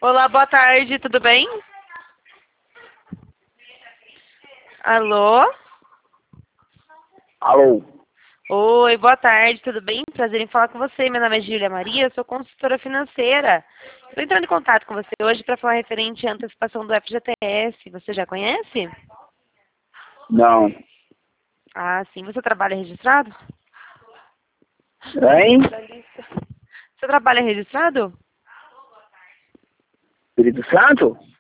Olá, boa tarde, tudo bem? Alô? Alô? Oi, boa tarde, tudo bem? Prazer em falar com você. Meu nome é Júlia Maria, eu sou consultora financeira. Estou entrando em contato com você hoje para falar referente à antecipação do FGTS. Você já conhece? Não. Ah, sim. Você trabalha registrado? Hein? Você trabalha registrado? Espírito Santo?